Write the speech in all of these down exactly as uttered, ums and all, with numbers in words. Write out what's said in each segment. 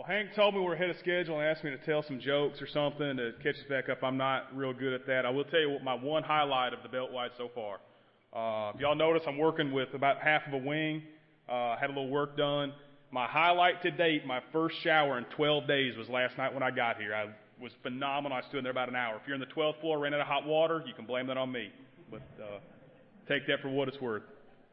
Hank told me we're ahead of schedule and asked me to tell some jokes or something to catch us back up. I'm not real good at that. I will tell you what my one highlight of the Beltwide so far. Uh, if y'all notice, I'm working with about half of a wing. Uh, had a little work done. My highlight to date, my first shower in twelve days was last night when I got here. I was phenomenal. I stood in there about an hour. If you're on the twelfth floor, ran out of hot water, you can blame that on me. But uh, take that for what it's worth.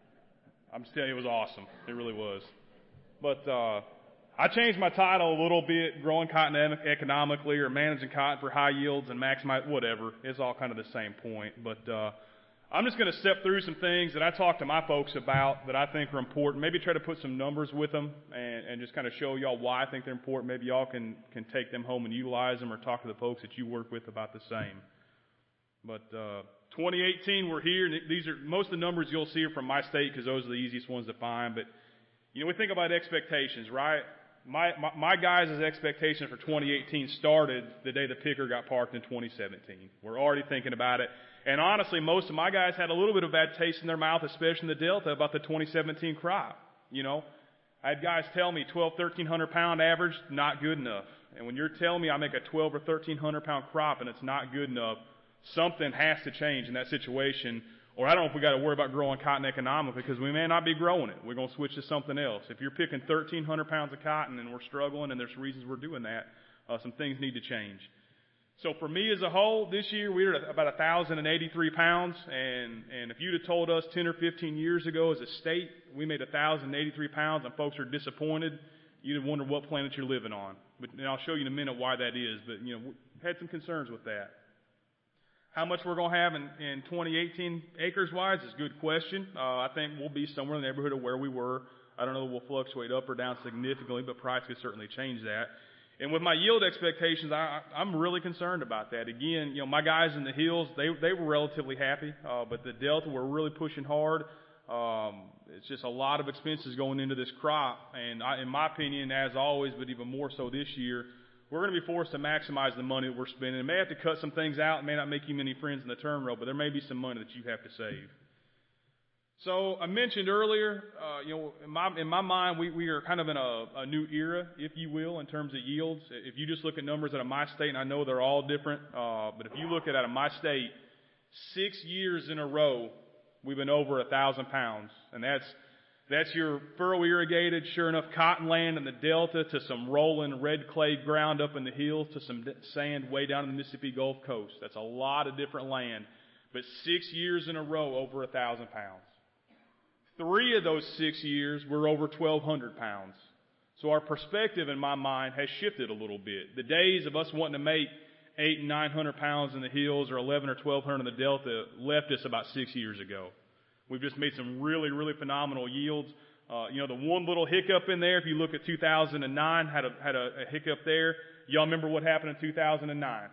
I'm just telling you, it was awesome. It really was. But uh, I changed my title a little bit, growing cotton economically or managing cotton for high yields and maximize, whatever. It's all kind of the same point. But uh, I'm just going to step through some things that I talk to my folks about that I think are important. Maybe try to put some numbers with them and, and just kind of show y'all why I think they're important. Maybe y'all can, can take them home and utilize them or talk to the folks that you work with about the same. But uh, twenty eighteen, we're here. And these are most of the numbers you'll see are from my state because those are the easiest ones to find. But, you know, we think about expectations, right? My, my, my guys' expectation for twenty eighteen started the day the picker got parked in twenty seventeen. We're already thinking about it. And honestly, most of my guys had a little bit of bad taste in their mouth, especially in the Delta, about the twenty seventeen crop. You know, I had guys tell me twelve, thirteen hundred pound average, not good enough. And when you're telling me I make a twelve or thirteen hundred pound crop and it's not good enough, something has to change in that situation. Or I don't know if we got to worry about growing cotton economically because we may not be growing it. We're going to switch to something else. If you're picking thirteen hundred pounds of cotton and we're struggling and there's reasons we're doing that, uh, some things need to change. So for me as a whole, this year we were at about one thousand eighty-three pounds, and, and if you'd have told us ten or fifteen years ago as a state we made one thousand eighty-three pounds and folks are disappointed, you'd have wondered what planet you're living on. But and I'll show you in a minute why that is, but you know, we had some concerns with that. How much we're going to have in, in twenty eighteen acres-wise is a good question. Uh, I think we'll be somewhere in the neighborhood of where we were. I don't know if we'll fluctuate up or down significantly, but price could certainly change that. And with my yield expectations, I, I'm really concerned about that. Again, you know, my guys in the hills, they they were relatively happy, uh, but the Delta were really pushing hard. Um, it's just a lot of expenses going into this crop, and I, in my opinion, as always, but even more so this year, we're going to be forced to maximize the money that we're spending. It may have to cut some things out. It may not make you many friends in the term row, but there may be some money that you have to save. So I mentioned earlier, uh, you know, in my, in my mind, we, we are kind of in a, a new era, if you will, in terms of yields. If you just look at numbers out of my state, and I know they're all different, uh, but if you look at out of my state, six years in a row, we've been over a thousand pounds, and that's that's your furrow irrigated, sure enough, cotton land in the Delta to some rolling red clay ground up in the hills to some sand way down in the Mississippi Gulf Coast. That's a lot of different land, but six years in a row over a thousand pounds. Three of those six years were over twelve hundred pounds. So our perspective in my mind has shifted a little bit. The days of us wanting to make eight and nine hundred pounds in the hills or eleven or twelve hundred in the Delta left us about six years ago. We've just made some really, really phenomenal yields. Uh, you know, the one little hiccup in there, if you look at two thousand nine, had a, had a, a hiccup there. Y'all remember what happened in two thousand nine?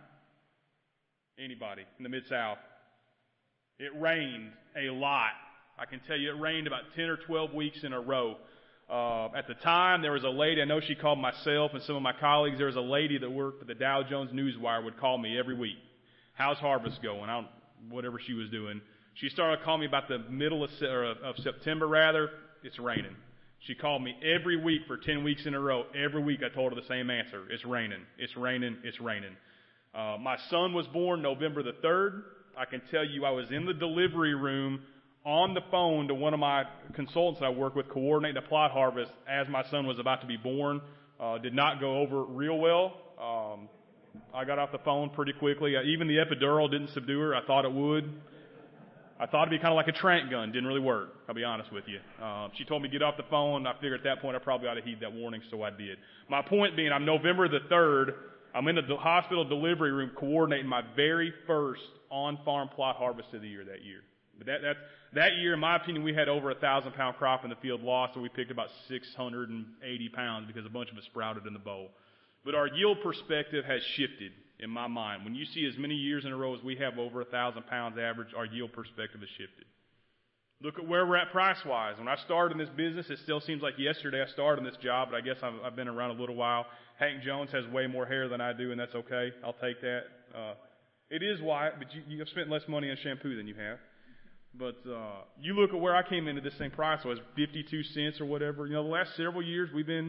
Anybody in the Mid-South? It rained a lot. I can tell you it rained about ten or twelve weeks in a row. Uh, at the time, there was a lady, I know she called myself and some of my colleagues, there was a lady that worked for the Dow Jones Newswire would call me every week. How's harvest going? I don't, whatever she was doing. She started calling me about the middle of, or of September, rather. It's raining. She called me every week for ten weeks in a row. Every week I told her the same answer. It's raining. It's raining. It's raining. Uh, my son was born November the third. I can tell you I was in the delivery room on the phone to one of my consultants that I work with coordinating the plot harvest as my son was about to be born. Uh, did not go over real well. Um, I got off the phone pretty quickly. Uh, even the epidural didn't subdue her. I thought it would. I thought it'd be kind of like a trank gun. Didn't really work, I'll be honest with you. Uh, she told me to get off the phone. I figured at that point I probably ought to heed that warning, so I did. My point being, I'm November the third. I'm in the de- hospital delivery room coordinating my very first on-farm plot harvest of the year that year. But that, that, that year, in my opinion, we had over a thousand pound crop in the field lost, so we picked about six hundred eighty pounds because a bunch of it sprouted in the bowl. But our yield perspective has shifted in my mind. When you see as many years in a row as we have over a thousand pounds average, our yield perspective has shifted. Look at where we're at price-wise. When I started in this business, it still seems like yesterday I started in this job, but I guess I've, I've been around a little while. Hank Jones has way more hair than I do, and that's okay. I'll take that. Uh, it is Wyatt, but you, you have spent less money on shampoo than you have. But uh, you look at where I came into this thing price-wise, fifty-two cents or whatever. You know, the last several years we've been,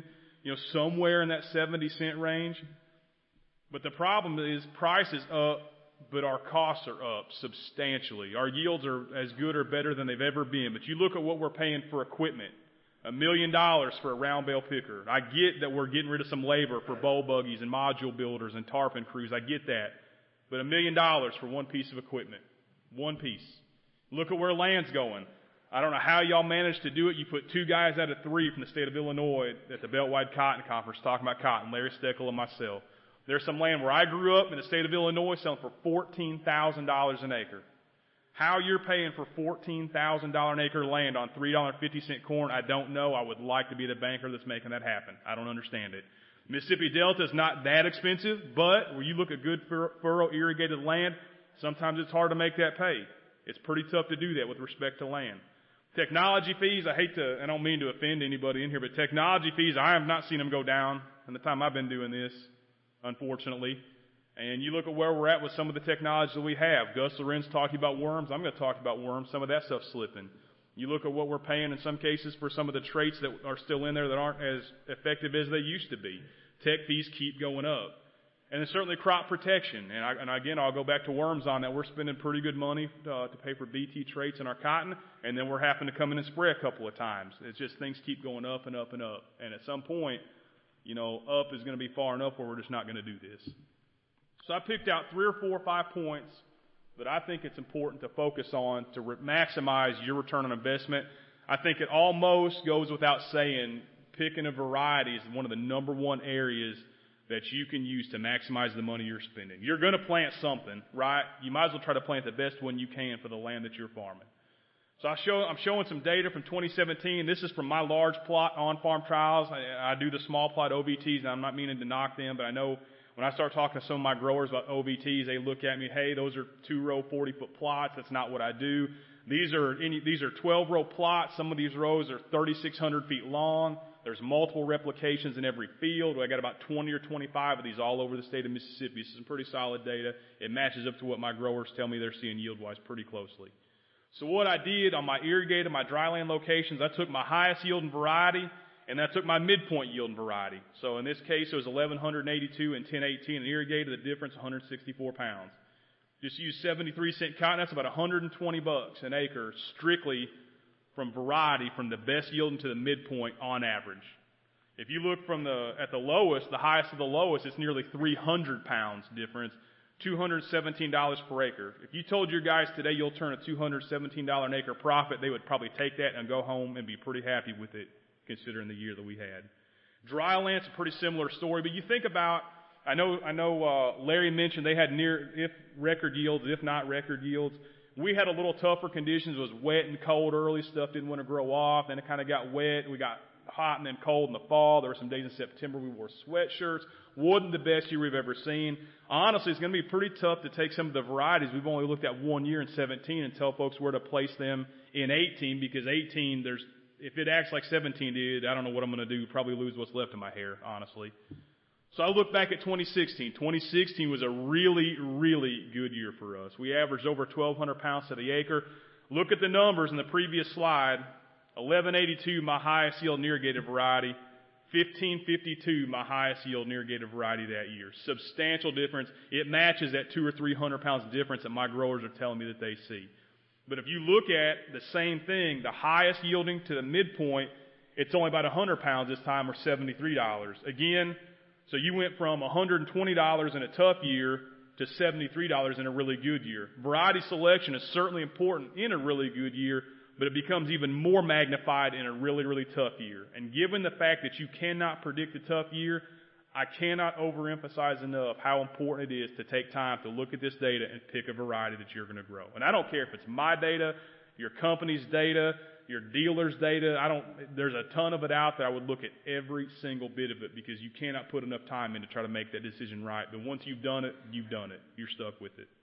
you know, somewhere in that seventy cent range. But the problem is price is up, but our costs are up substantially. Our yields are as good or better than they've ever been. But you look at what we're paying for equipment. A million dollars for a round bale picker. I get that we're getting rid of some labor for bowl buggies and module builders and tarpon crews. I get that. But a million dollars for one piece of equipment. One piece. Look at where land's going. I don't know how y'all managed to do it. You put two guys out of three from the state of Illinois at the Beltwide Cotton Conference talking about cotton, Larry Steckel and myself. There's some land where I grew up in the state of Illinois selling for fourteen thousand dollars an acre. How you're paying for fourteen thousand dollars an acre land on three dollars and fifty cents corn, I don't know. I would like to be the banker that's making that happen. I don't understand it. Mississippi Delta is not that expensive, but when you look at good fur- furrow irrigated land, sometimes it's hard to make that pay. It's pretty tough to do that with respect to land. Technology fees, I hate to, I don't mean to offend anybody in here, but technology fees, I have not seen them go down in the time I've been doing this, unfortunately. And you look at where we're at with some of the technology that we have. Gus Lorenz talking about worms. I'm going to talk about worms. Some of that stuff's slipping. You look at what we're paying in some cases for some of the traits that are still in there that aren't as effective as they used to be. Tech fees keep going up. And then certainly crop protection. And, I, and again, I'll go back to worms on that. We're spending pretty good money uh, to pay for B T traits in our cotton, and then we're having to come in and spray a couple of times. It's just things keep going up and up and up. And at some point, you know, up is going to be far enough where we're just not going to do this. So I picked out three or four or five points that I think it's important to focus on to re- maximize your return on investment. I think it almost goes without saying, picking a variety is one of the number one areas that you can use to maximize the money you're spending. You're going to plant something, right? You might as well try to plant the best one you can for the land that you're farming. So I show, I'm showing some data from twenty seventeen. This is from my large plot on-farm trials. I, I do the small plot O V Ts, and I'm not meaning to knock them, but I know when I start talking to some of my growers about O V Ts, they look at me, hey, those are two-row, forty-foot plots. That's not what I do. These are any, these are twelve-row plots. Some of these rows are thirty-six hundred feet long. There's multiple replications in every field. I got about twenty or twenty-five of these all over the state of Mississippi. This is some pretty solid data. It matches up to what my growers tell me they're seeing yield-wise pretty closely. So what I did on my irrigated, my dryland locations, I took my highest yielding variety, and I took my midpoint yielding variety. So in this case, it was eleven eighty-two and ten eighteen and irrigated. The difference, one hundred sixty-four pounds. Just use seventy-three cent cotton. That's about one hundred twenty bucks an acre, strictly from variety, from the best yielding to the midpoint on average. If you look from the at the lowest, the highest of the lowest, it's nearly three hundred pounds difference, two hundred seventeen dollars per acre. If you told your guys today you'll turn a two hundred seventeen dollars an acre profit, they would probably take that and go home and be pretty happy with it, considering the year that we had. Dry land's a pretty similar story, but you think about, I know, I know, uh, Larry mentioned they had near, if record yields, if not record yields. We had a little tougher conditions. It was wet and cold early. Stuff didn't want to grow off. Then it kind of got wet. We got hot and then cold in the fall. There were some days in September we wore sweatshirts. Wasn't the best year we've ever seen. Honestly, it's going to be pretty tough to take some of the varieties we've only looked at one year in seventeen and tell folks where to place them in eighteen, because eighteen, there's, if it acts like seventeen did, I don't know what I'm going to do. Probably lose what's left of my hair, honestly. So I look back at twenty sixteen. twenty sixteen was a really, really good year for us. We averaged over twelve hundred pounds to the acre. Look at the numbers in the previous slide. eleven eighty-two, my highest yield irrigated variety. fifteen fifty-two, my highest yield irrigated variety that year. Substantial difference. It matches that two or three hundred pounds difference that my growers are telling me that they see. But if you look at the same thing, the highest yielding to the midpoint, it's only about one hundred pounds this time, or seventy-three dollars. Again, so you went from one hundred twenty dollars in a tough year to seventy-three dollars in a really good year. Variety selection is certainly important in a really good year, but it becomes even more magnified in a really, really tough year. And given the fact that you cannot predict a tough year, I cannot overemphasize enough how important it is to take time to look at this data and pick a variety that you're going to grow. And I don't care if it's my data, your company's data, your dealer's data. I don't, there's a ton of it out there. I would look at every single bit of it, because you cannot put enough time in to try to make that decision right. But once you've done it, you've done it. You're stuck with it.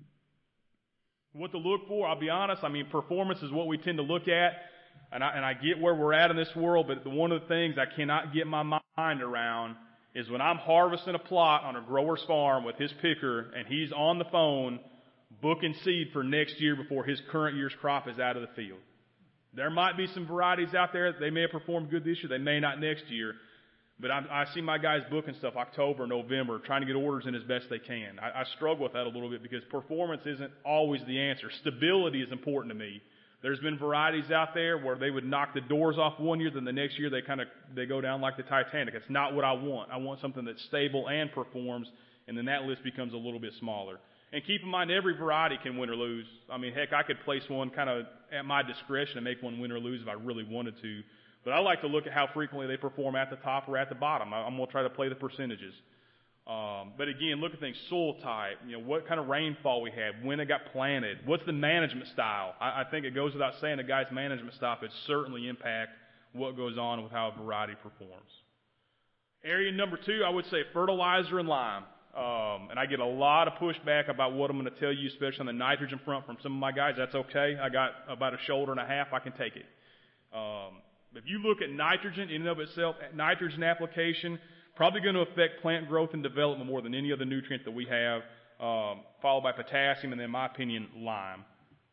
What to look for, I'll be honest, I mean, performance is what we tend to look at, and I, and I get where we're at in this world, but the, one of the things I cannot get my mind around is when I'm harvesting a plot on a grower's farm with his picker, and he's on the phone booking seed for next year before his current year's crop is out of the field. There might be some varieties out there that they may have performed good this year, they may not next year. But I, I see my guys booking stuff October, November, trying to get orders in as best they can. I, I struggle with that a little bit because performance isn't always the answer. Stability is important to me. There's been varieties out there where they would knock the doors off one year, then the next year they kind of they go down like the Titanic. It's not what I want. I want something that's stable and performs, and then that list becomes a little bit smaller. And keep in mind, every variety can win or lose. I mean, heck, I could place one kind of at my discretion and make one win or lose if I really wanted to. But I like to look at how frequently they perform at the top or at the bottom. I, I'm going to try to play the percentages. Um, but again, look at things, soil type, you know, what kind of rainfall we had, when it got planted, what's the management style. I, I think it goes without saying a guy's management style could certainly impact what goes on with how a variety performs. Area number two, I would say fertilizer and lime. Um, and I get a lot of pushback about what I'm going to tell you, especially on the nitrogen front from some of my guys. That's okay. I got about a shoulder and a half. I can take it. Um, if you look at nitrogen in and of itself, nitrogen application, probably going to affect plant growth and development more than any other nutrient that we have, um, followed by potassium, and then, in my opinion, lime.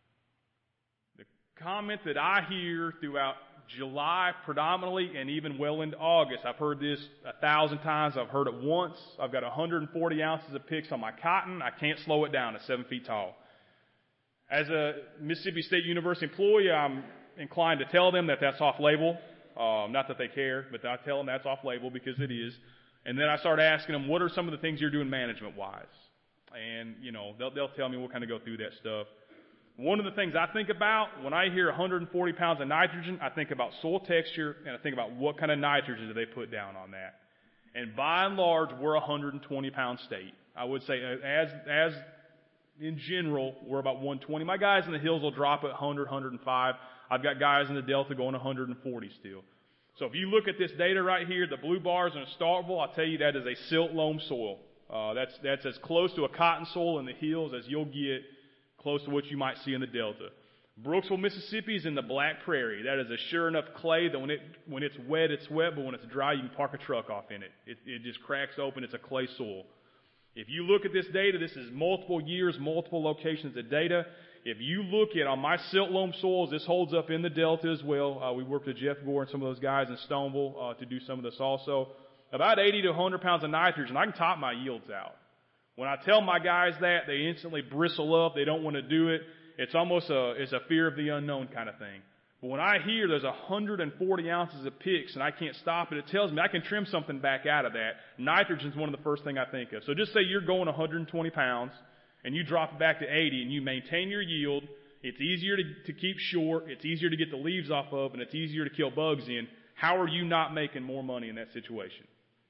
The comment that I hear throughout July predominantly and even well into August, I've heard this a thousand times. I've heard it once. I've got one hundred forty ounces of picks on my cotton. I can't slow it down at seven feet tall. As a Mississippi State University employee, I'm inclined to tell them that that's off-label. Um, not that they care, but I tell them that's off-label because it is. And then I start asking them, what are some of the things you're doing management-wise? And, you know, they'll, they'll tell me. We'll kind of go through that stuff. One of the things I think about when I hear one hundred forty pounds of nitrogen, I think about soil texture, and I think about what kind of nitrogen do they put down on that. And by and large, we're a one hundred twenty pound state. I would say as, as in general, we're about one hundred twenty. My guys in the hills will drop at one hundred, one hundred five. I've got guys in the Delta going one hundred forty still. So if you look at this data right here, the blue bars in a Starkville, I'll tell you that is a silt loam soil. Uh, that's, that's as close to a cotton soil in the hills as you'll get close to what you might see in the Delta. Brooksville, Mississippi is in the Black Prairie. That is a sure enough clay that when it, when it's wet, it's wet, but when it's dry, you can park a truck off in it. It, it just cracks open. It's a clay soil. If you look at this data, this is multiple years, multiple locations of data. If you look at on my silt loam soils, this holds up in the Delta as well. Uh, we worked with Jeff Gore and some of those guys in Stoneville uh, to do some of this also. About eighty to one hundred pounds of nitrogen, I can top my yields out. When I tell my guys that, they instantly bristle up. They don't want to do it. It's almost a, it's a fear of the unknown kind of thing. But when I hear there's one hundred forty ounces of picks and I can't stop it, it tells me I can trim something back out of that. Nitrogen's one of the first thing I think of. So just say you're going one hundred twenty pounds and you drop it back to eighty and you maintain your yield. It's easier to, to keep short. It's easier to get the leaves off of, and it's easier to kill bugs in. How are you not making more money in that situation?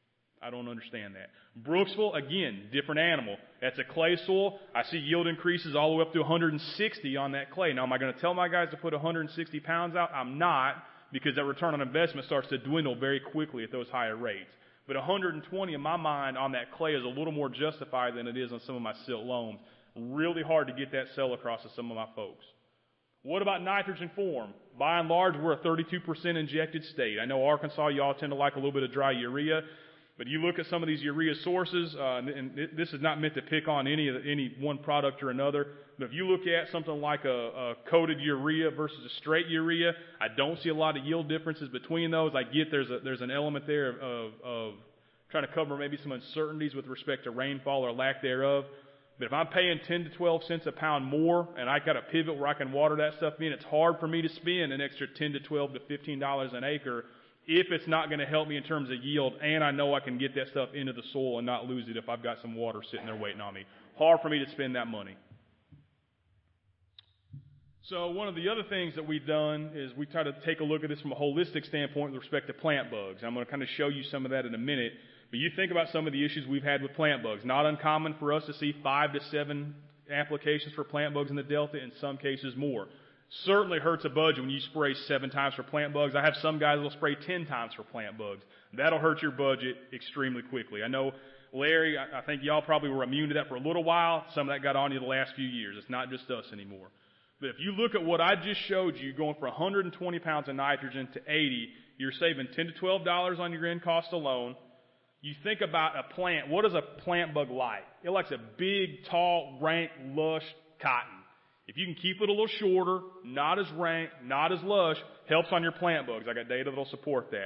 I don't understand that. Brooksville, again, different animal. That's a clay soil. I see yield increases all the way up to one hundred sixty on that clay. Now, am I going to tell my guys to put one hundred sixty pounds out? I'm not, because that return on investment starts to dwindle very quickly at those higher rates. But one hundred twenty in my mind on that clay is a little more justified than it is on some of my silt loams. Really hard to get that sell across to some of my folks. What about nitrogen form? By and large, we're a thirty-two percent injected state. I know Arkansas, y'all tend to like a little bit of dry urea. But you look at some of these urea sources, uh, and, and this is not meant to pick on any of the, any one product or another. But if you look at something like a, a coated urea versus a straight urea, I don't see a lot of yield differences between those. I get there's a, there's an element there of, of, of trying to cover maybe some uncertainties with respect to rainfall or lack thereof. But if I'm paying ten to twelve cents a pound more, and I got a pivot where I can water that stuff in, it's hard for me to spend an extra ten to twelve to fifteen dollars an acre if it's not going to help me in terms of yield, and I know I can get that stuff into the soil and not lose it if I've got some water sitting there waiting on me. Hard for me to spend that money. So one of the other things that we've done is we try to take a look at this from a holistic standpoint with respect to plant bugs. I'm going to kind of show you some of that in a minute. But you think about some of the issues we've had with plant bugs. Not uncommon for us to see five to seven applications for plant bugs in the Delta, in some cases more. Certainly hurts a budget when you spray seven times for plant bugs. I have some guys that will spray ten times for plant bugs. That'll hurt your budget extremely quickly. I know, Larry, I think y'all probably were immune to that for a little while. Some of that got on you the last few years. It's not just us anymore. But if you look at what I just showed you, going from one hundred twenty pounds of nitrogen to eighty, you're saving ten to twelve dollars on your end cost alone. You think about a plant. What does a plant bug like? It likes a big, tall, rank, lush cotton. If you can keep it a little shorter, not as rank, not as lush, helps on your plant bugs. I got data that'll support that.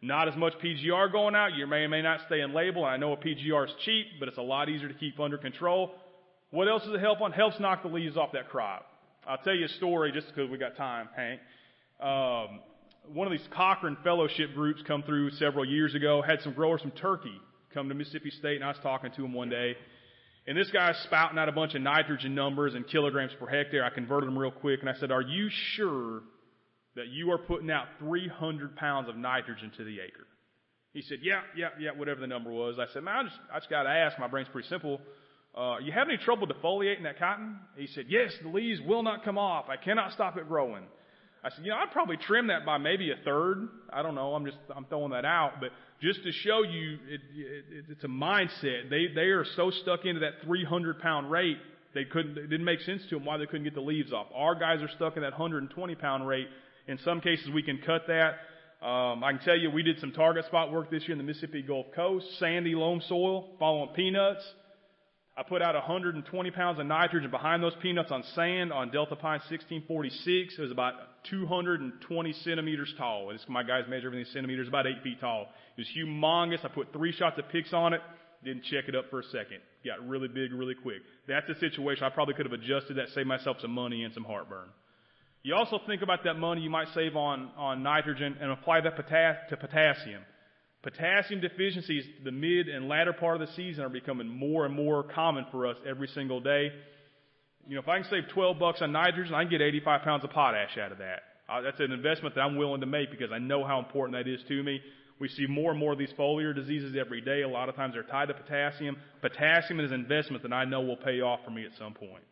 Not as much P G R going out. You may or may not stay in label. And I know a P G R is cheap, but it's a lot easier to keep under control. What else does it help on? Helps knock the leaves off that crop. I'll tell you a story just because we got time, Hank. Um, one of these Cochrane fellowship groups come through several years ago, had some growers from Turkey come to Mississippi State, and I was talking to them one day. And this guy's spouting out a bunch of nitrogen numbers and kilograms per hectare. I converted them real quick, and I said, are you sure that you are putting out three hundred pounds of nitrogen to the acre? He said, yeah, yeah, yeah, whatever the number was. I said, man, I just, I just got to ask. My brain's pretty simple. Uh, you have any trouble defoliating that cotton? He said, yes, the leaves will not come off. I cannot stop it growing. I said, you know, I'd probably trim that by maybe a third. I don't know. I'm just, I'm throwing that out. But just to show you, it, it, it's a mindset. They, they are so stuck into that three hundred pound rate, they couldn't, it didn't make sense to them why they couldn't get the leaves off. Our guys are stuck in that one hundred twenty pound rate. In some cases, we can cut that. Um, I can tell you, we did some target spot work this year in the Mississippi Gulf Coast, sandy loam soil, following peanuts. I put out one hundred twenty pounds of nitrogen behind those peanuts on sand on Delta Pine sixteen forty-six. It was about two hundred twenty centimeters tall. It's, my guys measure everything in centimeters, about eight feet tall. It was humongous. I put three shots of Pix on it. Didn't check it up for a second. Got really big really quick. That's a situation I probably could have adjusted that, saved myself some money and some heartburn. You also think about that money you might save on, on nitrogen and apply that potas- to potassium. Potassium deficiencies, the mid and latter part of the season, are becoming more and more common for us every single day. You know, if I can save twelve bucks on nitrogen, I can get eighty-five pounds of potash out of that. Uh, that's an investment that I'm willing to make because I know how important that is to me. We see more and more of these foliar diseases every day. A lot of times they're tied to potassium. Potassium is an investment that I know will pay off for me at some point.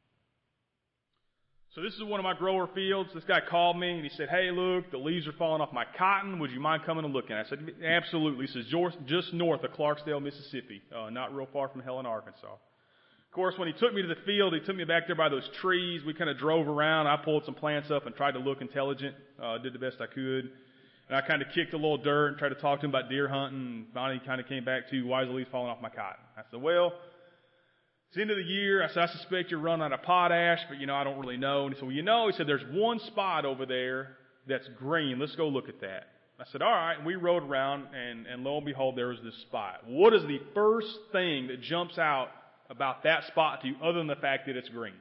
So this is one of my grower fields. This guy called me and he said, hey, look, the leaves are falling off my cotton. Would you mind coming and looking? I said, absolutely. This is just north of Clarksdale, Mississippi, uh, not real far from Helen, Arkansas. Of course, when he took me to the field, he took me back there by those trees. We kind of drove around. I pulled some plants up and tried to look intelligent, uh, did the best I could. And I kind of kicked a little dirt and tried to talk to him about deer hunting. And finally, he kind of came back to, why is the leaves falling off my cotton? I said, well, it's the end of the year. I said, I suspect you're running out of potash, but, you know, I don't really know. And he said, well, you know, he said, there's one spot over there that's green. Let's go look at that. I said, all right. And we rode around, and, and lo and behold, there was this spot. What is the first thing that jumps out about that spot to you other than the fact that it's green?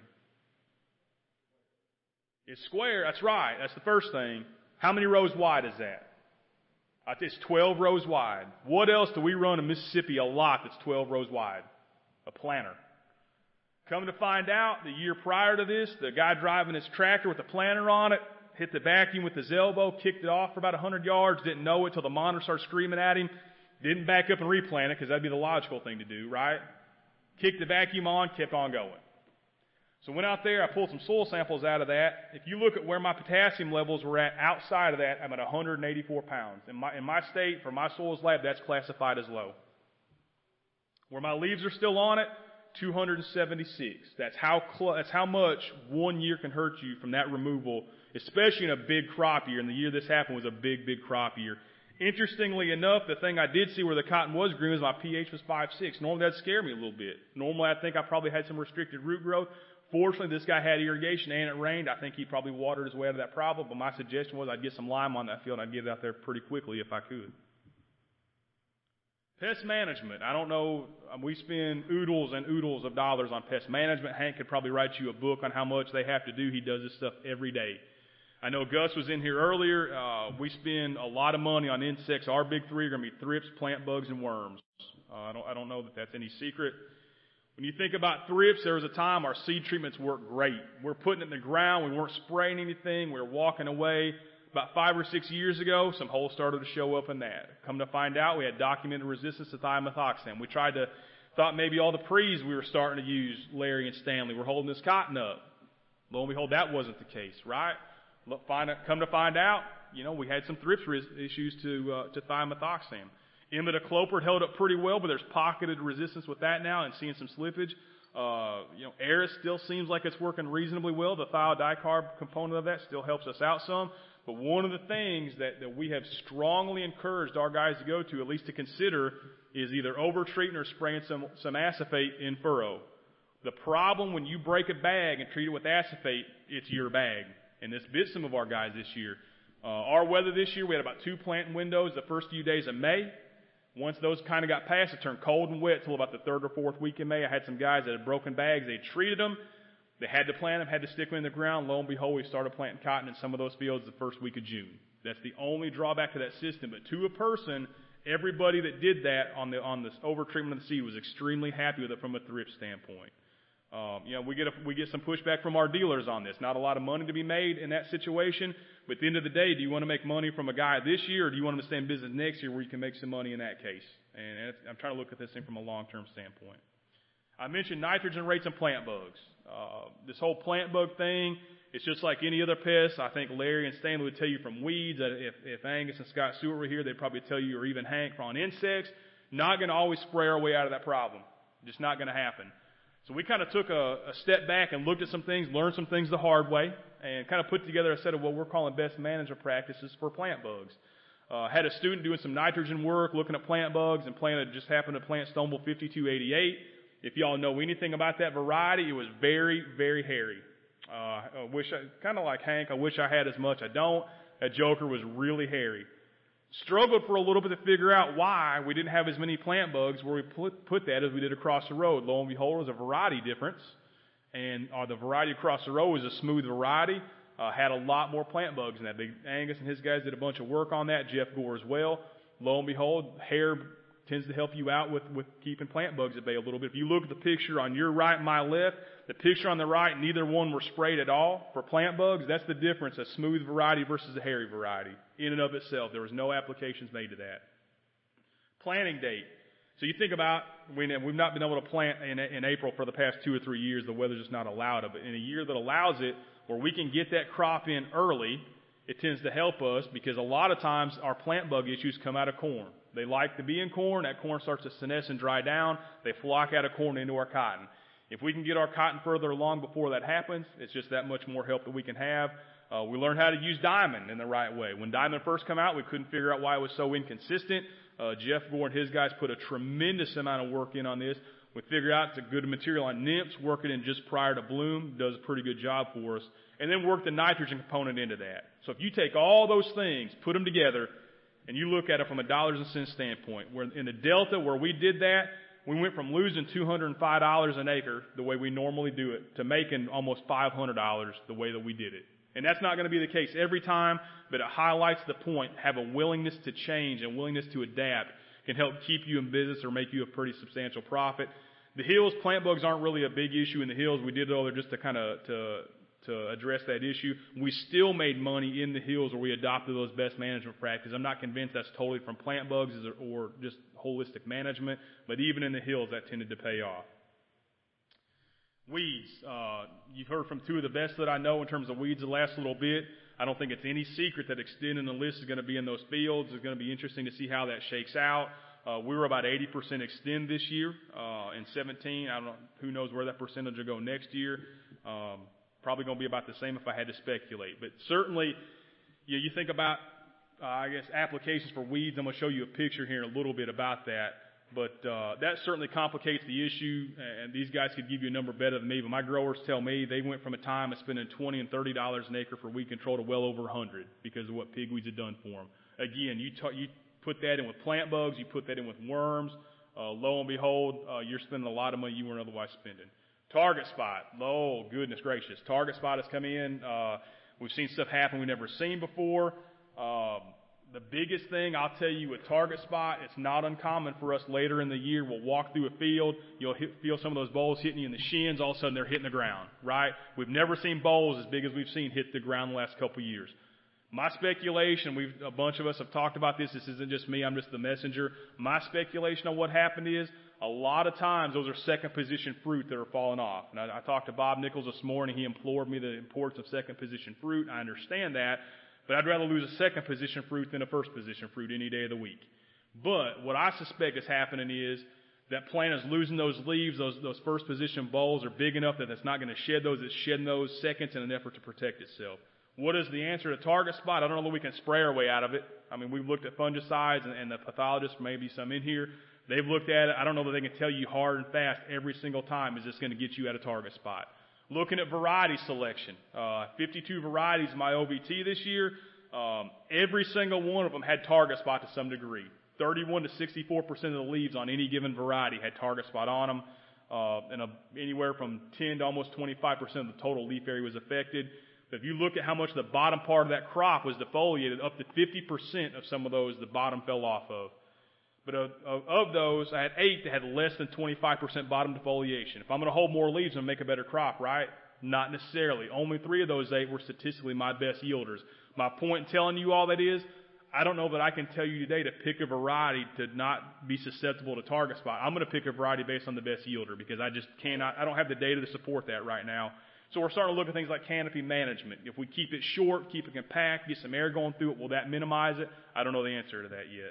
It's square. That's right. That's the first thing. How many rows wide is that? It's twelve rows wide. What else do we run in Mississippi a lot that's twelve rows wide? A planter. Come to find out, the year prior to this, the guy driving his tractor with the planter on it hit the vacuum with his elbow, kicked it off for about one hundred yards, didn't know it till the monitor started screaming at him, didn't back up and replant it because that'd be the logical thing to do, right? Kicked the vacuum on, kept on going. So went out there, I pulled some soil samples out of that. If you look at where my potassium levels were at outside of that, I'm at one hundred eighty-four pounds. In my, in my state, for my soils lab, that's classified as low. Where my leaves are still on it, two hundred seventy-six. That's how cl- that's how much one year can hurt you from that removal, especially in a big crop year. And the year this happened was a big, big crop year. Interestingly enough, the thing I did see where the cotton was green was my pH was five point six. Normally that'd scare me a little bit. Normally I think I probably had some restricted root growth. Fortunately, this guy had irrigation and it rained. I think he probably watered his way out of that problem, but my suggestion was I'd get some lime on that field and I'd get it out there pretty quickly if I could. Pest management. I don't know. We spend oodles and oodles of dollars on pest management. Hank could probably write you a book on how much they have to do. He does this stuff every day. I know Gus was in here earlier. Uh, we spend a lot of money on insects. Our big three are going to be thrips, plant bugs, and worms. Uh, I don't, I don't know that that's any secret. When you think about thrips, there was a time our seed treatments worked great. We're putting it in the ground. We weren't spraying anything. We were walking away. About five or six years ago, some holes started to show up in that. Come to find out, we had documented resistance to thiamethoxam. We tried to, thought maybe all the pre's we were starting to use, Larry and Stanley, were holding this cotton up. Lo and behold, that wasn't the case, right? Look, find out, come to find out, you know, we had some thrips res- issues to uh, to thiamethoxam. Imidacloprid held up pretty well, but there's pocketed resistance with that now and seeing some slippage. Uh, you know, Aris still seems like it's working reasonably well. The thiodicarb component of that still helps us out some. But one of the things that, that we have strongly encouraged our guys to go to, at least to consider, is either over-treating or spraying some, some acephate in furrow. The problem when you break a bag and treat it with acephate, it's your bag. And this bit some of our guys this year. Uh, our weather this year, we had about two planting windows the first few days of May. Once those kind of got past, it turned cold and wet till about the third or fourth week in May. I had some guys that had broken bags. They treated them. They had to plant them, had to stick them in the ground. Lo and behold, we started planting cotton in some of those fields the first week of June. That's the only drawback to that system. But to a person, everybody that did that on the on this over-treatment of the seed was extremely happy with it from a thrift standpoint. Um, you know, we get a, we get some pushback from our dealers on this. Not a lot of money to be made in that situation. But at the end of the day, do you want to make money from a guy this year, or do you want him to stay in business next year where you can make some money in that case? And I'm trying to look at this thing from a long-term standpoint. I mentioned nitrogen rates and plant bugs. Uh, this whole plant bug thing, it's just like any other pest. I think Larry and Stanley would tell you from weeds. That if, if Angus and Scott Stewart were here, they'd probably tell you, or even Hank, on insects. Not going to always spray our way out of that problem. Just not going to happen. So we kind of took a, a step back and looked at some things, learned some things the hard way, and kind of put together a set of what we're calling best management practices for plant bugs. Uh, had a student doing some nitrogen work, looking at plant bugs, and planted, just happened to plant Stoneville fifty-two eighty-eight. If y'all know anything about that variety, it was very, very hairy. Uh, I wish I, kind of like Hank, I wish I had as much. I don't. That joker was really hairy. Struggled for a little bit to figure out why we didn't have as many plant bugs where we put, put that as we did across the road. Lo and behold, it was a variety difference. And uh, the variety across the road was a smooth variety. Uh, had a lot more plant bugs in that. Big Angus and his guys did a bunch of work on that. Jeff Gore as well. Lo and behold, hair tends to help you out with, with keeping plant bugs at bay a little bit. If you look at the picture on your right and my left, the picture on the right, neither one were sprayed at all for plant bugs. That's the difference, a smooth variety versus a hairy variety. In and of itself, there was no applications made to that. Planting date. So you think about, we've not been able to plant in, in April for the past two or three years. The weather's just not allowed it. But in a year that allows it, where we can get that crop in early, it tends to help us because a lot of times our plant bug issues come out of corn. They like to be in corn. That corn starts to senesce and dry down. They flock out of corn into our cotton. If we can get our cotton further along before that happens, it's just that much more help that we can have. Uh, we learned how to use Diamond in the right way. When Diamond first came out, we couldn't figure out why it was so inconsistent. Uh, Jeff Gore and his guys put a tremendous amount of work in on this. We figured out it's a good material on nymphs, working in just prior to bloom, does a pretty good job for us. And then work the nitrogen component into that. So if you take all those things, put them together, and you look at it from a dollars and cents standpoint, where in the Delta where we did that, we went from losing two hundred five dollars an acre the way we normally do it to making almost five hundred dollars the way that we did it. And that's not going to be the case every time, but it highlights the point. Have a willingness to change and willingness to adapt can help keep you in business or make you a pretty substantial profit. The hills, plant bugs aren't really a big issue in the hills. We did it all just to kind of to to address that issue. We still made money in the hills where we adopted those best management practices. I'm not convinced that's totally from plant bugs or just holistic management, but even in the hills that tended to pay off. Weeds. Uh, you've heard from two of the best that I know in terms of weeds the last little bit. I don't think it's any secret that extending the list is going to be in those fields. It's going to be interesting to see how that shakes out. Uh, we were about eighty percent extend this year uh, in seventeen. I don't know, who knows where that percentage will go next year. Um, probably going to be about the same if I had to speculate. But certainly, you, you think about, uh, I guess, applications for weeds. I'm going to show you a picture here in a little bit about that. But uh, that certainly complicates the issue, and these guys could give you a number better than me. But my growers tell me they went from a time of spending twenty and thirty dollars an acre for weed control to well over one hundred because of what pigweeds had done for them. Again, you ta- you put that in with plant bugs, you put that in with worms. Uh, lo and behold, uh, you're spending a lot of money you weren't otherwise spending. Target spot. Oh, goodness gracious. Target spot has come in. Uh, we've seen stuff happen we've never seen before. Um, The biggest thing I'll tell you with target spot, it's not uncommon for us later in the year. We'll walk through a field. You'll hit, feel some of those bowls hitting you in the shins. All of a sudden, they're hitting the ground, right? We've never seen bowls as big as we've seen hit the ground the last couple of years. My speculation, we've a bunch of us have talked about this. This isn't just me. I'm just the messenger. My speculation on what happened is a lot of times those are second position fruit that are falling off. And I, I talked to Bob Nichols this morning. He implored me the importance of second position fruit. I understand that. But I'd rather lose a second position fruit than a first position fruit any day of the week. But what I suspect is happening is that plant is losing those leaves. Those those first position bolls are big enough that it's not going to shed those. It's shedding those seconds in an effort to protect itself. What is the answer to target spot? I don't know that we can spray our way out of it. I mean, we've looked at fungicides, and, and the pathologists, maybe some in here, they've looked at it. I don't know that they can tell you hard and fast every single time is this going to get you at a target spot. Looking at variety selection, uh, fifty-two varieties in my O V T this year. Um, every single one of them had target spot to some degree. thirty-one to sixty-four percent of the leaves on any given variety had target spot on them. Uh, and a, anywhere from ten to almost twenty-five percent of the total leaf area was affected. But if you look at how much the bottom part of that crop was defoliated, up to fifty percent of some of those the bottom fell off of. But of, of, of those, I had eight that had less than twenty-five percent bottom defoliation. If I'm going to hold more leaves, I'm going to make a better crop, right? Not necessarily. Only three of those eight were statistically my best yielders. My point in telling you all that is, I don't know that I can tell you today to pick a variety to not be susceptible to target spot. I'm going to pick a variety based on the best yielder because I just cannot, I don't have the data to support that right now. So we're starting to look at things like canopy management. If we keep it short, keep it compact, get some air going through it, will that minimize it? I don't know the answer to that yet.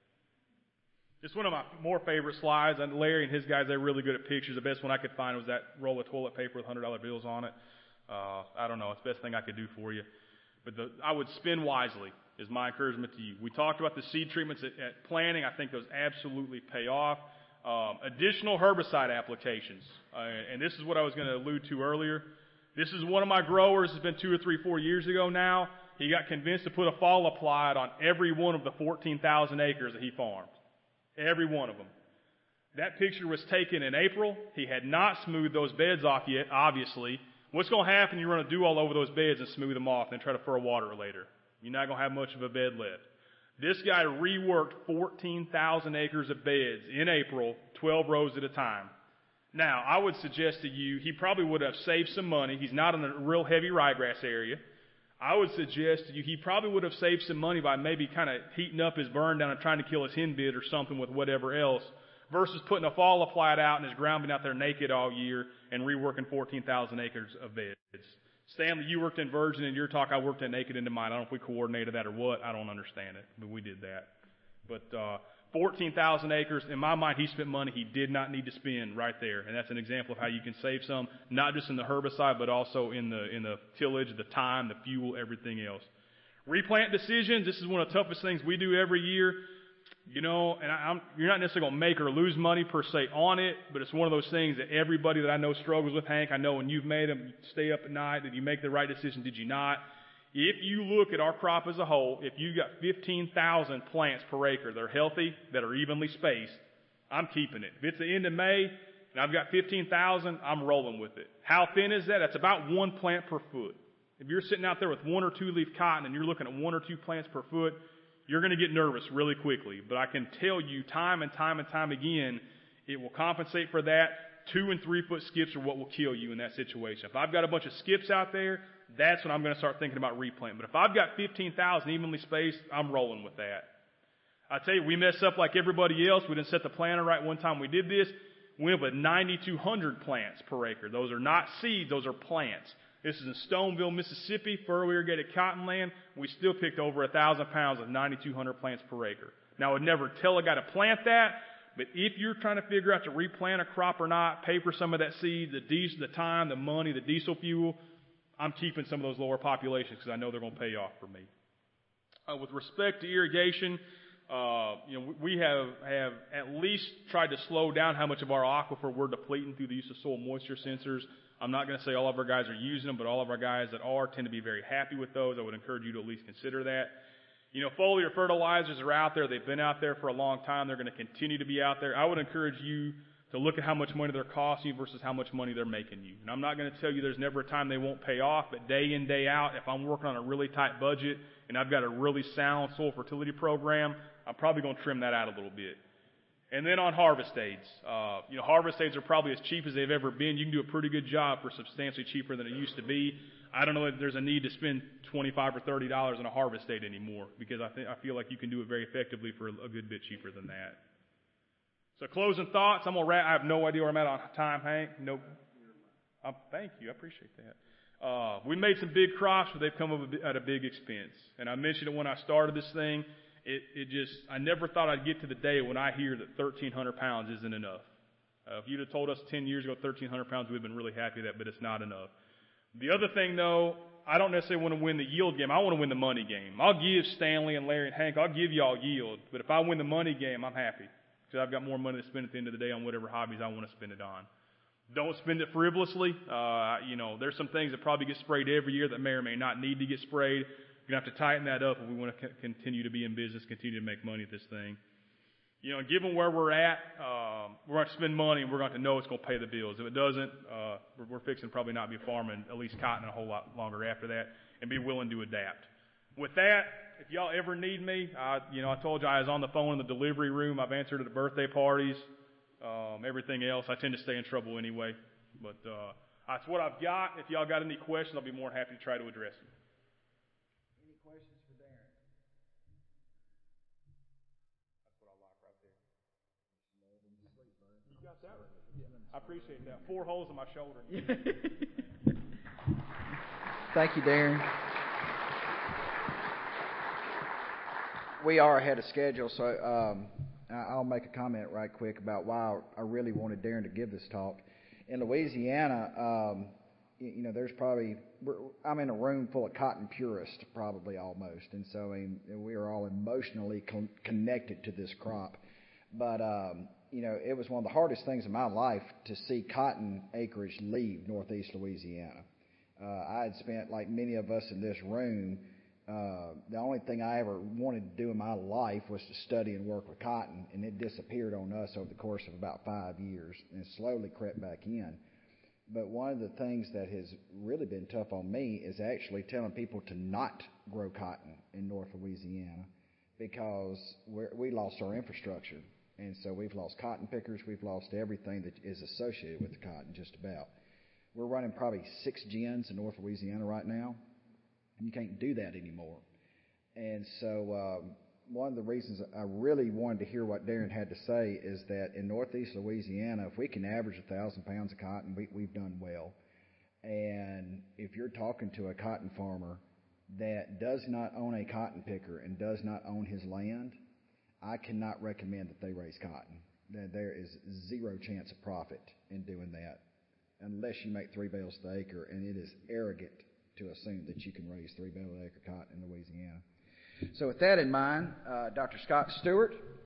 It's one of my more favorite slides. And Larry and his guys, they're really good at pictures. The best one I could find was that roll of toilet paper with one hundred dollar bills on it. Uh, I don't know. It's the best thing I could do for you. But the, I would spend wisely is my encouragement to you. We talked about the seed treatments at, at planting. I think those absolutely pay off. Um, additional herbicide applications. Uh, and this is what I was going to allude to earlier. This is one of my growers. It's been two or three, four years ago now. He got convinced to put a fall applied on every one of the fourteen thousand acres that he farmed. Every one of them. That picture was taken in April. He had not smoothed those beds off yet, obviously. What's going to happen? You're going to do all over those beds and smooth them off and try to fur water it later. You're not going to have much of a bed left. This guy reworked fourteen thousand acres of beds in April, twelve rows at a time. Now, I would suggest to you, he probably would have saved some money. He's not in a real heavy ryegrass area. I would suggest to you, he probably would have saved some money by maybe kind of heating up his burn down and trying to kill his hen bit or something with whatever else, versus putting a fall applied out and his ground being out there naked all year and reworking fourteen thousand acres of beds. Stanley, you worked in virgin in your talk. I worked in naked into mine. I don't know if we coordinated that or what. I don't understand it, but we did that. But uh, fourteen thousand acres, in my mind, he spent money he did not need to spend right there. And that's an example of how you can save some, not just in the herbicide, but also in the in the tillage, the time, the fuel, everything else. Replant decisions, this is one of the toughest things we do every year. You know, and I, I'm, you're not necessarily going to make or lose money per se on it, but it's one of those things that everybody that I know struggles with. Hank, I know when you've made them, you stay up at night. Did you make the right decision? Did you not? If you look at our crop as a whole, if you've got fifteen thousand plants per acre that are healthy, that are evenly spaced, I'm keeping it. If it's the end of May and I've got fifteen thousand, I'm rolling with it. How thin is that? That's about one plant per foot. If you're sitting out there with one or two leaf cotton and you're looking at one or two plants per foot, you're going to get nervous really quickly. But I can tell you time and time and time again, it will compensate for that. Two and three foot skips are what will kill you in that situation. If I've got a bunch of skips out there, that's when I'm going to start thinking about replanting. But if I've got fifteen thousand evenly spaced, I'm rolling with that. I tell you, we mess up like everybody else. We didn't set the planter right one time we did this. We went with ninety-two hundred plants per acre. Those are not seeds, those are plants. This is in Stoneville, Mississippi, furrow irrigated cotton land. We still picked over a thousand pounds of ninety-two hundred plants per acre. Now, I would never tell a guy to plant that, but if you're trying to figure out to replant a crop or not, pay for some of that seed, the diesel, the time, the money, the diesel fuel, I'm keeping some of those lower populations because I know they're going to pay off for me. Uh, with respect to irrigation, uh, you know, we have, have at least tried to slow down how much of our aquifer we're depleting through the use of soil moisture sensors. I'm not going to say all of our guys are using them, but all of our guys that are tend to be very happy with those. I would encourage you to at least consider that. You know, foliar fertilizers are out there. They've been out there for a long time. They're going to continue to be out there. I would encourage you to look at how much money they're costing you versus how much money they're making you. And I'm not going to tell you there's never a time they won't pay off, but day in, day out, if I'm working on a really tight budget and I've got a really sound soil fertility program, I'm probably going to trim that out a little bit. And then on harvest aids, uh, you know, harvest aids are probably as cheap as they've ever been. You can do a pretty good job for substantially cheaper than it used to be. I don't know if there's a need to spend twenty-five or thirty dollars on a harvest aid anymore because I think I feel like you can do it very effectively for a good bit cheaper than that. So closing thoughts. I'm gonna wrap. I have no idea where I'm at on time, Hank. Nope. Uh, thank you. I appreciate that. Uh, we made some big crops, but they've come up at a big expense. And I mentioned it when I started this thing. It, it just, I never thought I'd get to the day when I hear that thirteen hundred pounds isn't enough. Uh, if you'd have told us ten years ago thirteen hundred pounds, we'd have been really happy with that, but it's not enough. The other thing, though, I don't necessarily want to win the yield game. I want to win the money game. I'll give Stanley and Larry and Hank, I'll give y'all yield, but if I win the money game, I'm happy because I've got more money to spend at the end of the day on whatever hobbies I want to spend it on. Don't spend it frivolously. Uh, you know, there's some things that probably get sprayed every year that may or may not need to get sprayed. We're going to have to tighten that up if we want to c- continue to be in business, continue to make money at this thing. You know, and given where we're at, um, we're going to spend money, and we're going to know it's going to pay the bills. If it doesn't, uh, we're, we're fixing to probably not be farming at least cotton a whole lot longer after that, and be willing to adapt. With that, if y'all ever need me, I, you know, I told you I was on the phone in the delivery room. I've answered at the birthday parties, um, everything else. I tend to stay in trouble anyway, but uh, that's what I've got. If y'all got any questions, I'll be more than happy to try to address them. Any questions for Darren? That's what I like right there. You got that right? Yeah. I appreciate that. Four holes in my shoulder. Thank you, Darren. We are ahead of schedule, so um, I'll make a comment right quick about why I really wanted Darren to give this talk. In Louisiana, um, you know, there's probably, we're, I'm in a room full of cotton purists, probably almost, and so I mean, we are all emotionally con- connected to this crop. But, um, you know, it was one of the hardest things in my life to see cotton acreage leave northeast Louisiana. Uh, I had spent, like many of us in this room, uh, the only thing I ever wanted to do in my life was to study and work with cotton, and it disappeared on us over the course of about five years and slowly crept back in. But one of the things that has really been tough on me is actually telling people to not grow cotton in North Louisiana because we're, we lost our infrastructure. And so we've lost cotton pickers. We've lost everything that is associated with the cotton, just about. We're running probably six gens in North Louisiana right now. And you can't do that anymore. And so um, one of the reasons I really wanted to hear what Darren had to say is that in northeast Louisiana, if we can average a thousand pounds of cotton, we, we've done well. And if you're talking to a cotton farmer that does not own a cotton picker and does not own his land, I cannot recommend that they raise cotton. There is zero chance of profit in doing that unless you make three bales to the acre, and it is arrogant to assume that you can raise three bales to the acre cotton in Louisiana. So with that in mind, uh, Doctor Scott Stewart